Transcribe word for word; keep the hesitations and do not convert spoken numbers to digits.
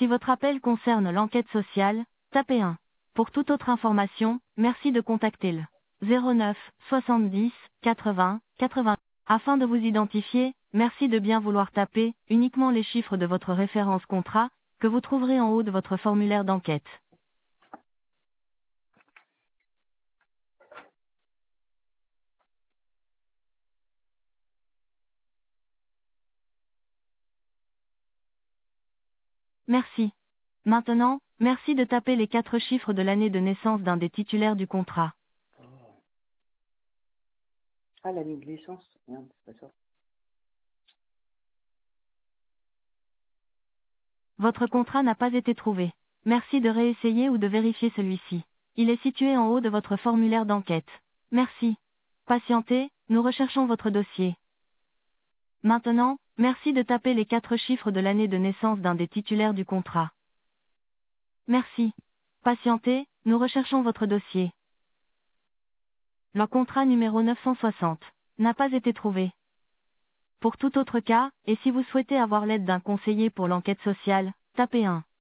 Si votre appel concerne l'enquête sociale, tapez un. Pour toute autre information, merci de contacter le zéro neuf soixante-dix quatre-vingts quatre-vingts. Afin de vous identifier, merci de bien vouloir taper uniquement les chiffres de votre référence contrat, que vous trouverez en haut de votre formulaire d'enquête. Merci. Maintenant, merci de taper les quatre chiffres de l'année de naissance d'un des titulaires du contrat. Oh. Ah, l'année de naissance. Merde, c'est pas ça. Votre contrat n'a pas été trouvé. Merci de réessayer ou de vérifier celui-ci. Il est situé en haut de votre formulaire d'enquête. Merci. Patientez, nous recherchons votre dossier. Maintenant, merci de taper les quatre chiffres de l'année de naissance d'un des titulaires du contrat. Merci. Patientez, nous recherchons votre dossier. Le contrat numéro neuf cent soixante n'a pas été trouvé. Pour tout autre cas, et si vous souhaitez avoir l'aide d'un conseiller pour l'enquête sociale, tapez un.